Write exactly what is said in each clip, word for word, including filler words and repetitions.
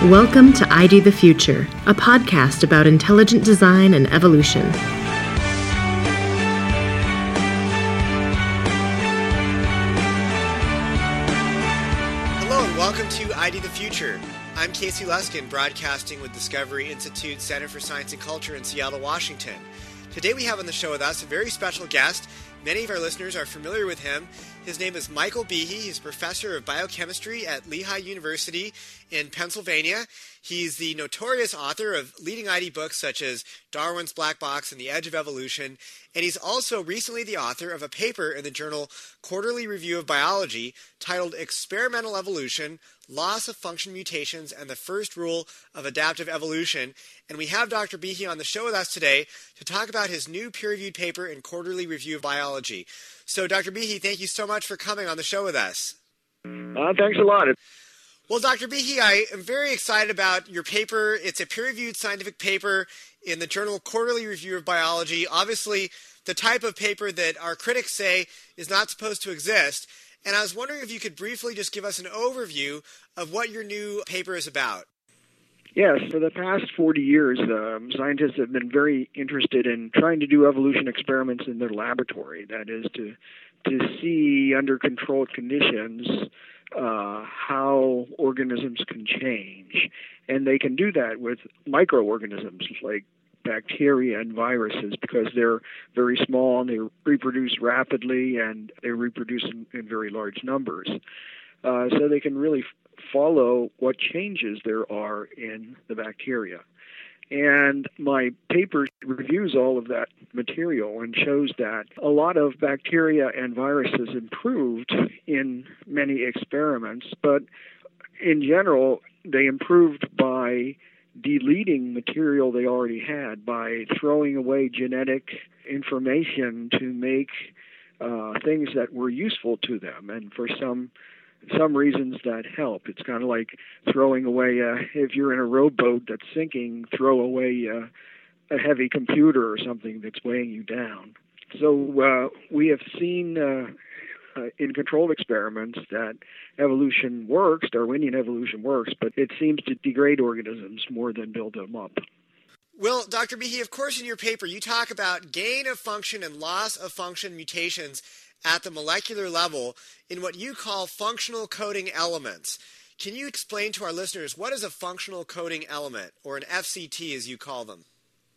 Welcome to I D the Future, a podcast about intelligent design and evolution. Hello and welcome to I D the Future. I'm Casey Luskin, broadcasting with Discovery Institute Center for Science and Culture in Seattle, Washington. Today we have on the show with us a very special guest. Many of our listeners are familiar with him. His name is Michael Behe. He's professor of biochemistry at Lehigh University in Pennsylvania. He's the notorious author of leading I D books such as Darwin's Black Box and The Edge of Evolution. And he's also recently the author of a paper in the journal Quarterly Review of Biology titled Experimental Evolution, Loss of Function Mutations, and the First Rule of Adaptive Evolution. And we have Doctor Behe on the show with us today to talk about his new peer-reviewed paper in Quarterly Review of Biology. So, Doctor Behe, thank you so much for coming on the show with us. Uh, thanks a lot. Well, Doctor Behe, I am very excited about your paper. It's a peer-reviewed scientific paper in the journal Quarterly Review of Biology. Obviously, the type of paper that our critics say is not supposed to exist. And I was wondering if you could briefly just give us an overview of what your new paper is about. Yes, for the past forty years, um, scientists have been very interested in trying to do evolution experiments in their laboratory. That is, to to see under controlled conditions uh, how organisms can change. And they can do that with microorganisms like bacteria and viruses because they're very small and they reproduce rapidly and they reproduce in, in very large numbers. Uh, so they can really f- follow what changes there are in the bacteria. And my paper reviews all of that material and shows that a lot of bacteria and viruses improved in many experiments, but in general, they improved by deleting material they already had, by throwing away genetic information to make uh, things that were useful to them. And for some some reasons that help. It's kind of like throwing away, uh, if you're in a rowboat that's sinking, throw away uh, a heavy computer or something that's weighing you down. So uh, we have seen uh, uh, in controlled experiments that evolution works, Darwinian evolution works, but it seems to degrade organisms more than build them up. Well, Doctor Behe, of course, in your paper, you talk about gain of function and loss of function mutations at the molecular level in what you call functional coding elements. Can you explain to our listeners what is a functional coding element, or an F C T as you call them?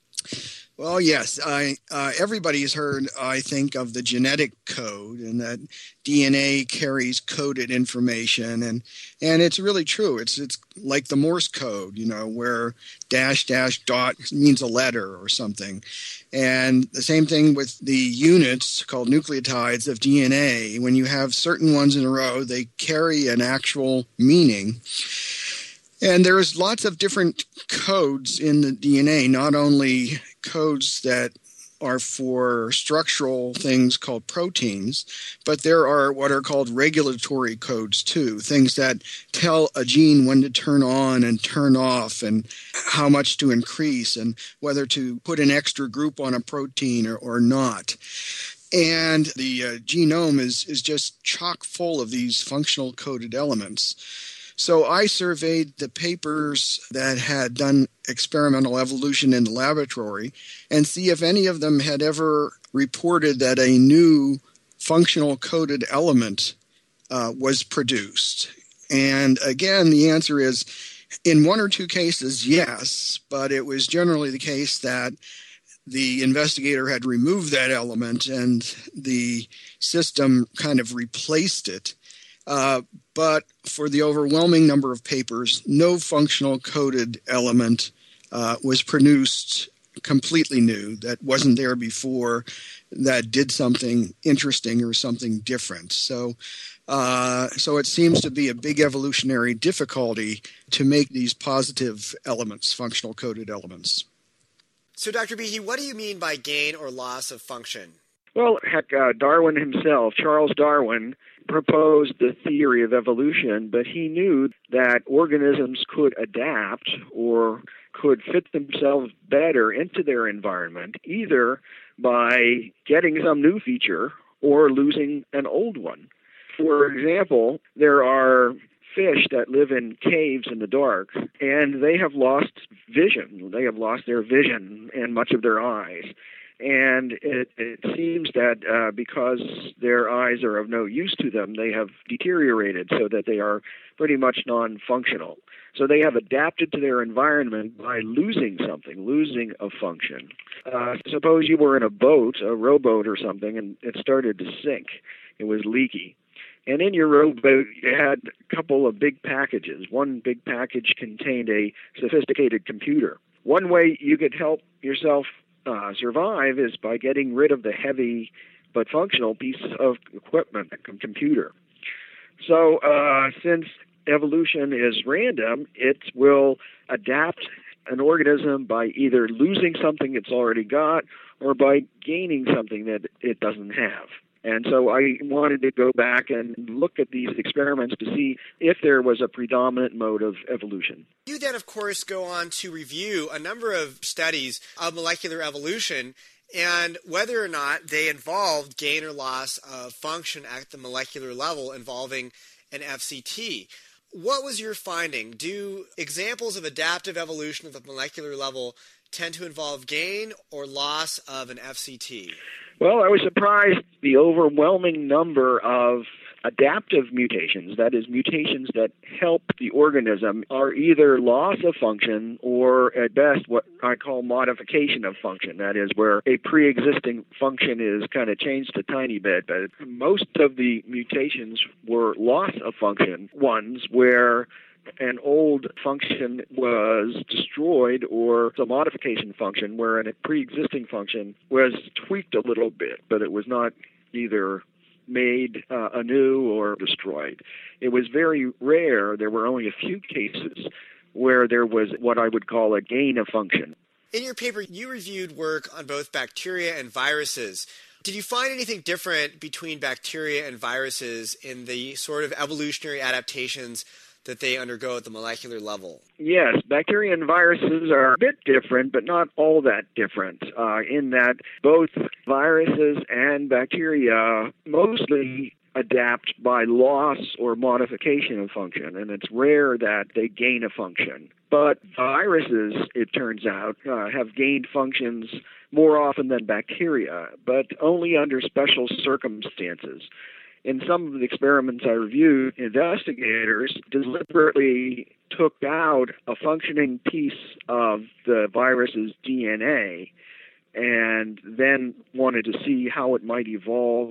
Well, yes. I, uh, everybody has heard, I think, of the genetic code and that D N A carries coded information. And, and it's really true. It's it's like the Morse code, you know, where dash, dash, dot means a letter or something. And the same thing with the units called nucleotides of D N A. When you have certain ones in a row, they carry an actual meaning. And there's lots of different codes in the D N A, not only codes that are for structural things called proteins, but there are what are called regulatory codes too, things that tell a gene when to turn on and turn off and how much to increase and whether to put an extra group on a protein or, or not. And the uh, genome is, is just chock full of these functional coded elements. So I surveyed the papers that had done experimental evolution in the laboratory and see if any of them had ever reported that a new functional coded element uh, was produced. And again, the answer is in one or two cases, yes, but it was generally the case that the investigator had removed that element and the system kind of replaced it. Uh, but for the overwhelming number of papers, no functional coded element uh, was produced completely new that wasn't there before, that did something interesting or something different. So, uh, so it seems to be a big evolutionary difficulty to make these positive elements, functional coded elements. So, Doctor Behe, what do you mean by gain or loss of function? Well, heck, uh, Darwin himself, Charles Darwin, proposed the theory of evolution, but he knew that organisms could adapt or could fit themselves better into their environment, either by getting some new feature or losing an old one. For example, there are fish that live in caves in the dark, and they have lost vision. They have lost their vision and much of their eyes. And it, it seems that uh, because their eyes are of no use to them, they have deteriorated so that they are pretty much non-functional. So they have adapted to their environment by losing something, losing a function. Uh, suppose you were in a boat, a rowboat or something, and it started to sink. It was leaky. And in your rowboat, you had a couple of big packages. One big package contained a sophisticated computer. One way you could help yourself uh, survive is by getting rid of the heavy but functional piece of equipment, a computer. So uh, since evolution is random, it will adapt an organism by either losing something it's already got or by gaining something that it doesn't have. And so I wanted to go back and look at these experiments to see if there was a predominant mode of evolution. You then, of course, go on to review a number of studies of molecular evolution and whether or not they involved gain or loss of function at the molecular level involving an F C T. What was your finding? Do examples of adaptive evolution at the molecular level tend to involve gain or loss of an F C T? Well, I was surprised the overwhelming number of adaptive mutations, that is, mutations that help the organism, are either loss of function or, at best, what I call modification of function. That is, where a pre-existing function is kind of changed a tiny bit. But most of the mutations were loss of function ones where an old function was destroyed, or a modification function where a pre-existing function was tweaked a little bit, but it was not either made uh, anew or destroyed. It was very rare. There were only a few cases where there was what I would call a gain of function. In your paper, you reviewed work on both bacteria and viruses. Did you find anything different between bacteria and viruses in the sort of evolutionary adaptations that they undergo at the molecular level? Yes, bacteria and viruses are a bit different, but not all that different, uh, in that both viruses and bacteria mostly adapt by loss or modification of function, and it's rare that they gain a function. But viruses, it turns out, uh, have gained functions more often than bacteria, but only under special circumstances. In some of the experiments I reviewed, investigators deliberately took out a functioning piece of the virus's D N A and then wanted to see how it might evolve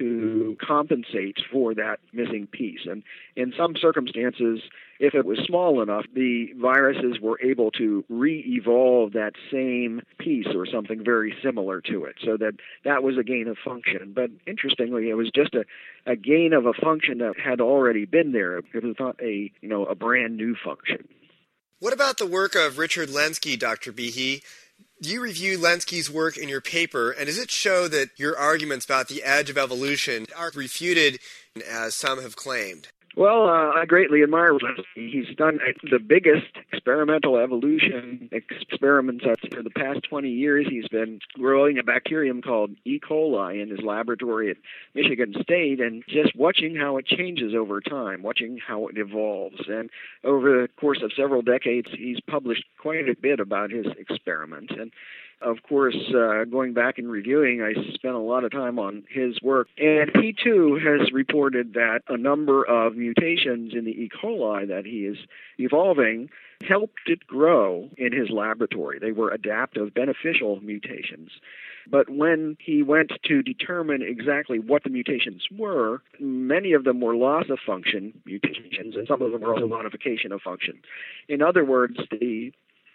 to compensate for that missing piece. And in some circumstances, if it was small enough, the viruses were able to re-evolve that same piece or something very similar to it, so that that was a gain of function. But interestingly, it was just a, a gain of a function that had already been there. It was not a, you know, a brand new function. What about the work of Richard Lenski, Doctor Behe? You reviewed Lenski's work in your paper, and does it show that your arguments about the edge of evolution are refuted as some have claimed? Well, uh, I greatly admire Lenski. He's done the biggest experimental evolution experiments for the past twenty years. He's been growing a bacterium called E. coli in his laboratory at Michigan State and just watching how it changes over time, watching how it evolves. And over the course of several decades, he's published quite a bit about his experiments. And of course, uh, going back and reviewing, I spent a lot of time on his work. And he, too, has reported that a number of mutations in the E. coli that he is evolving helped it grow in his laboratory. They were adaptive, beneficial mutations. But when he went to determine exactly what the mutations were, many of them were loss of function mutations, and some of them were also modification of function. In other words, the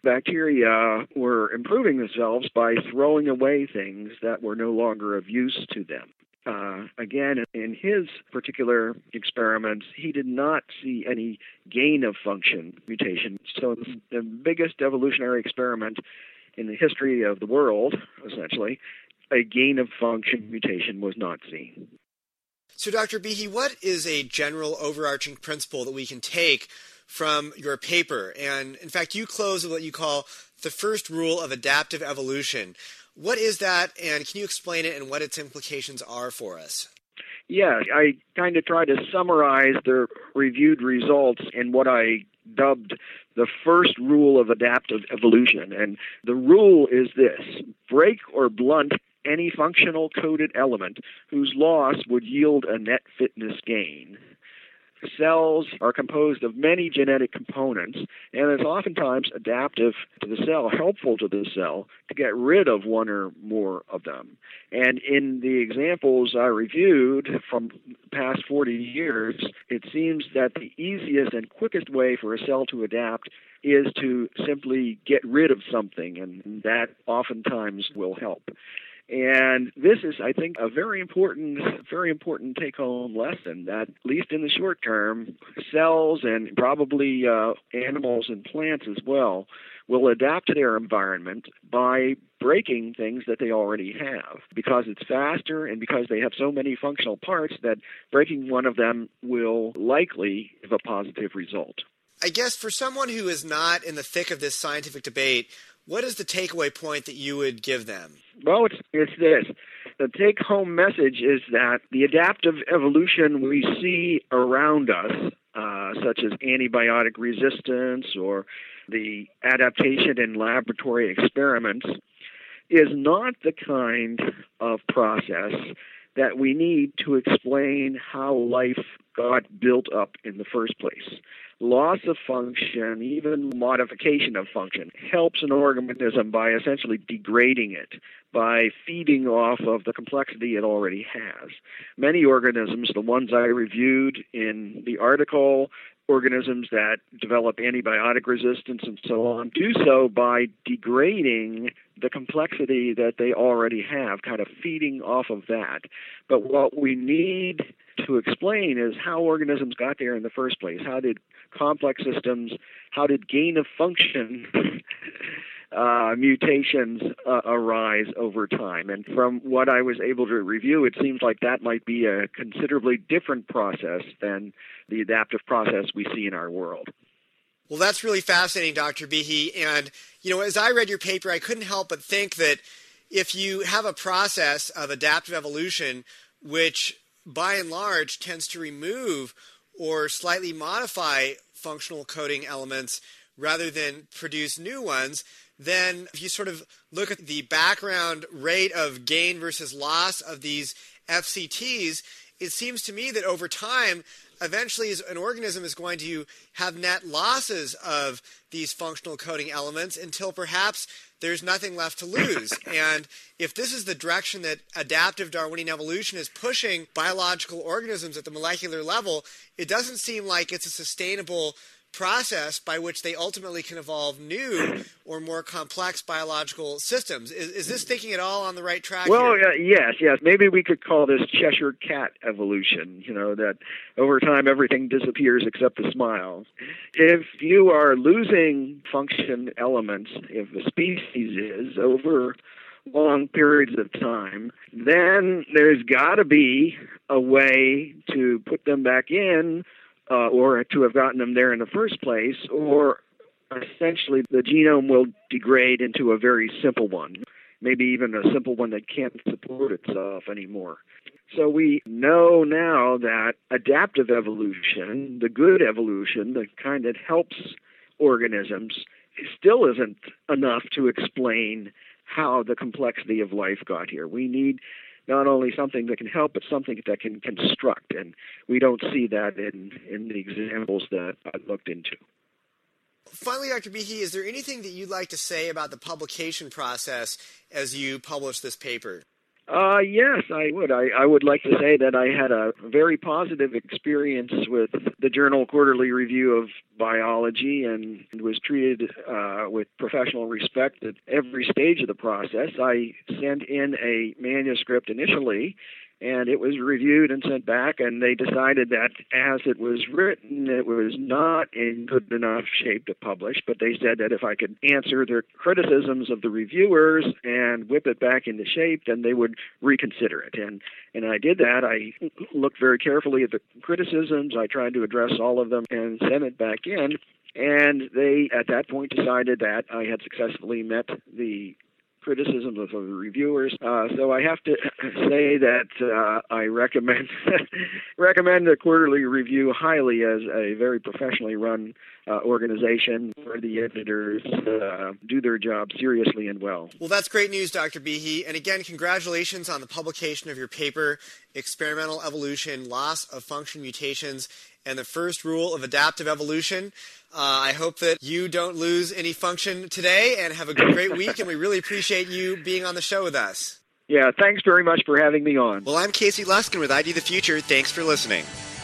bacteria were improving themselves by throwing away things that were no longer of use to them. Uh, again, in his particular experiments, he did not see any gain of function mutation. So the biggest evolutionary experiment in the history of the world, essentially, a gain of function mutation was not seen. So, Doctor Behe, what is a general overarching principle that we can take from your paper? And in fact, you close with what you call the first rule of adaptive evolution. What is that, and can you explain it and what its implications are for us? Yeah, I kind of try to summarize the reviewed results in what I dubbed the first rule of adaptive evolution. And the rule is this: break or blunt any functional coded element whose loss would yield a net fitness gain. Cells are composed of many genetic components, and it's oftentimes adaptive to the cell, helpful to the cell, to get rid of one or more of them. And in the examples I reviewed from the past forty years, it seems that the easiest and quickest way for a cell to adapt is to simply get rid of something, and that oftentimes will help. And this is, I think, a very important, very important take-home lesson that, at least in the short term, cells and probably uh, animals and plants as well will adapt to their environment by breaking things that they already have, because it's faster and because they have so many functional parts that breaking one of them will likely give a positive result. I guess for someone who is not in the thick of this scientific debate, what is the takeaway point that you would give them? Well, it's, it's this. The take-home message is that the adaptive evolution we see around us, uh, such as antibiotic resistance or the adaptation in laboratory experiments, is not the kind of process that we need to explain how life got built up in the first place. Loss of function, even modification of function, helps an organism by essentially degrading it, by feeding off of the complexity it already has. Many organisms, the ones I reviewed in the article, organisms that develop antibiotic resistance and so on, do so by degrading the complexity that they already have, kind of feeding off of that. But what we need to explain is how organisms got there in the first place. How did complex systems, how did gain of function uh, mutations uh, arise over time? And from what I was able to review, it seems like that might be a considerably different process than the adaptive process we see in our world. Well, that's really fascinating, Doctor Behe. And, you know, as I read your paper, I couldn't help but think that if you have a process of adaptive evolution, which by and large tends to remove or slightly modify functional coding elements rather than produce new ones, then if you sort of look at the background rate of gain versus loss of these F C Ts, it seems to me that over time, eventually an organism is going to have net losses of these functional coding elements until perhaps there's nothing left to lose. And if this is the direction that adaptive Darwinian evolution is pushing biological organisms at the molecular level, it doesn't seem like it's a sustainable process by which they ultimately can evolve new or more complex biological systems. Is, is this thinking at all on the right track well, here? Uh, yes, yes. Maybe we could call this Cheshire Cat evolution, you know, that over time everything disappears except the smile. If you are losing function elements, if a species is, over long periods of time, then there's got to be a way to put them back in, Uh, or to have gotten them there in the first place, or essentially the genome will degrade into a very simple one, maybe even a simple one that can't support itself anymore. So we know now that adaptive evolution, the good evolution, the kind that helps organisms, still isn't enough to explain how the complexity of life got here. We need not only something that can help, but something that can construct. And we don't see that in, in the examples that I looked into. Finally, Doctor Behe, is there anything that you'd like to say about the publication process as you publish this paper? Uh, yes, I would. I, I would like to say that I had a very positive experience with the Journal Quarterly Review of Biology and was treated uh, with professional respect at every stage of the process. I sent in a manuscript initially, and it was reviewed and sent back, and they decided that as it was written, it was not in good enough shape to publish, but they said that if I could answer their criticisms of the reviewers and whip it back into shape, then they would reconsider it. And, and I did that. I looked very carefully at the criticisms. I tried to address all of them and sent it back in. And they, at that point, decided that I had successfully met the criticisms of the reviewers. Uh, so I have to say that uh, I recommend recommend the Quarterly Review highly as a very professionally run uh, organization where the editors uh, do their job seriously and well. Well, that's great news, Doctor Behe. And again, congratulations on the publication of your paper, Experimental Evolution, Loss of Function Mutations, and the First Rule of Adaptive Evolution. Uh, I hope that you don't lose any function today and have a great week, and we really appreciate you being on the show with us. Yeah, thanks very much for having me on. Well, I'm Casey Luskin with I D the Future. Thanks for listening.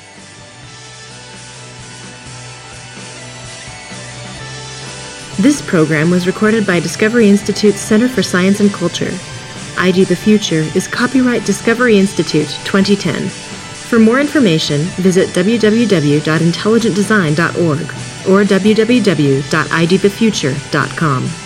This program was recorded by Discovery Institute's Center for Science and Culture. I D the Future is copyright Discovery Institute twenty ten. For more information, visit w w w dot intelligent design dot org or w w w dot i d the future dot com.